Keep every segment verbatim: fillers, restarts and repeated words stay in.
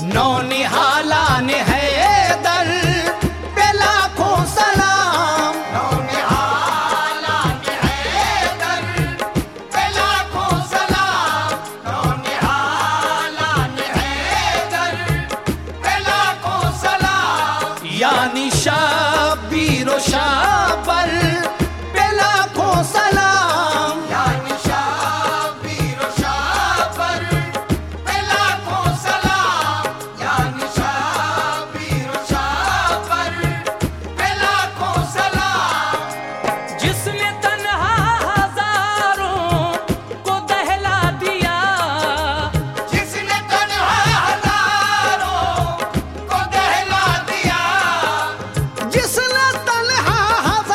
नौनिहाला ने हैदर पे लाखों सलाम। नौनिहाला ने हैदर पे लाखों सलाम। नौनिहाला ने हैदर पे लाखों सलाम। यानी शाबीर व शाबर पे लाखों सलाम। यानी शाबीर व शाबर पे लाखों सलाम। यानी शाबीर व शाबर पे लाखों सलाम। जिसने तन्हा हजारों को दहला दिया, जिसने तन्हा हजारों को दहला दिया। जिसने तन्हा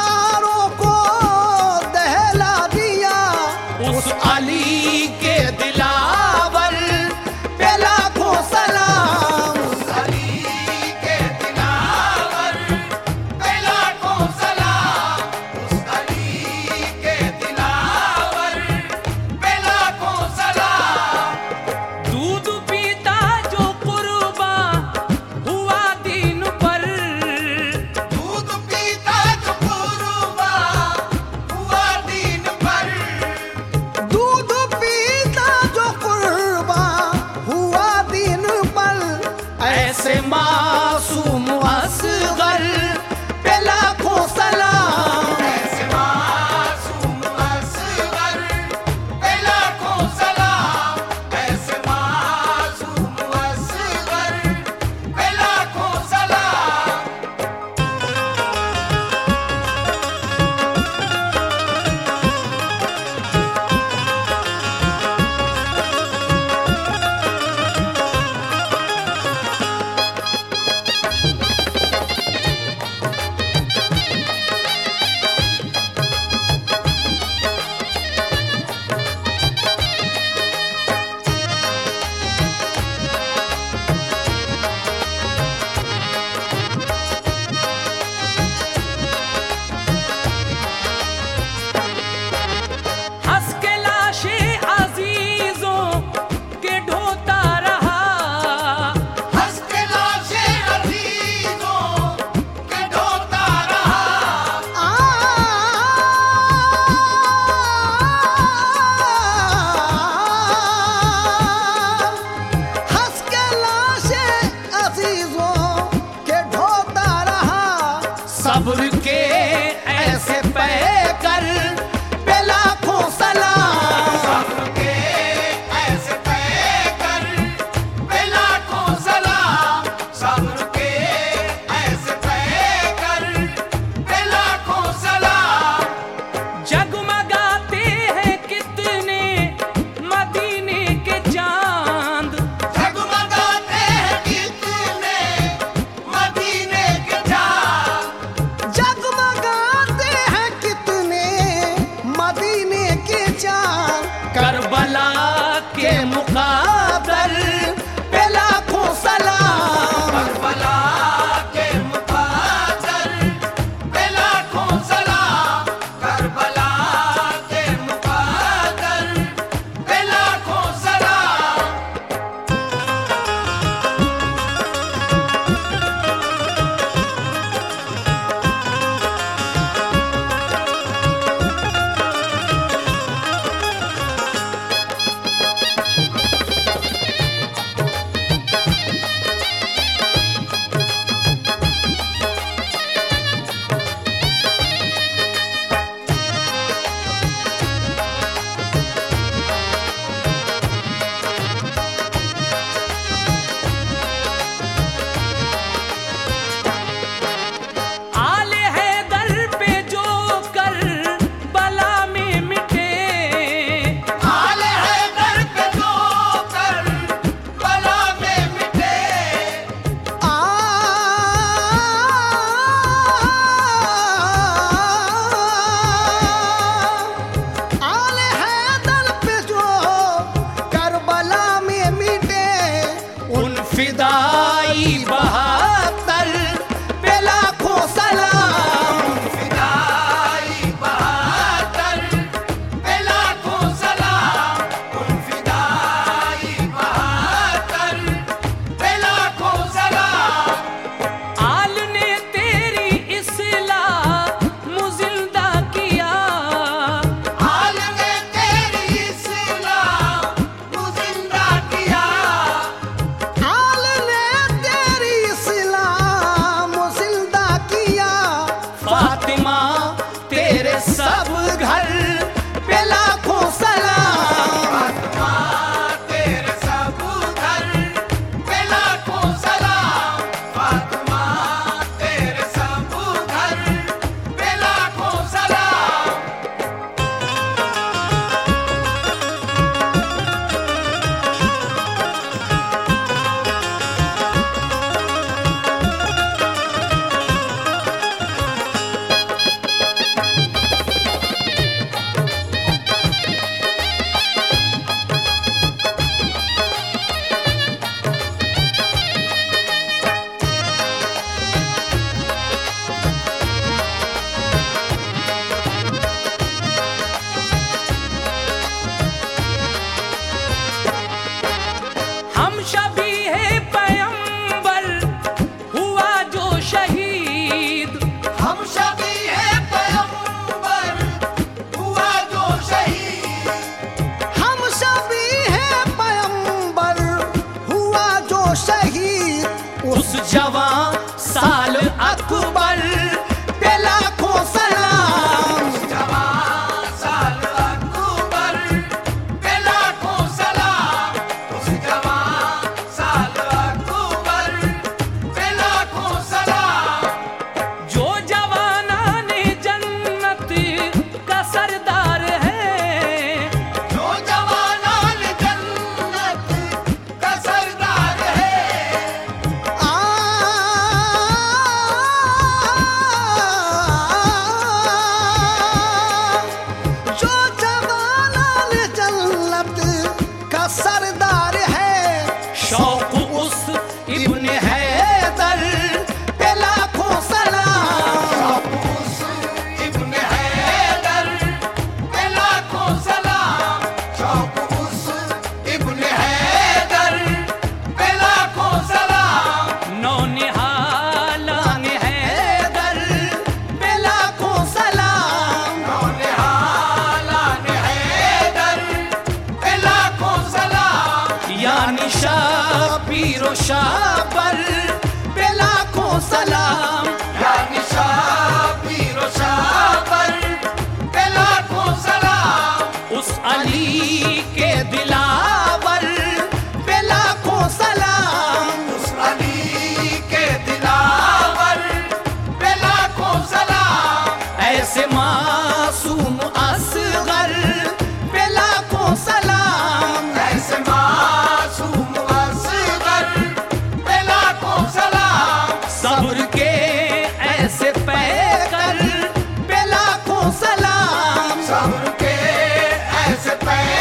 बीरो शाबर पे लाखों सलाम। या निशाबीरो शाबर पे लाखों सलाम। उस अली के दिलावर पे लाखों सलाम। उस अली के दिलावर पे लाखों सलाम। ऐसे मासूम असगर पे लाखों सलाम। ऐसे मासूम असगर पे लाखों सलाम। सब्र के ऐसे पैकर पे लाखों सलाम। सब्र के ऐसे पैकर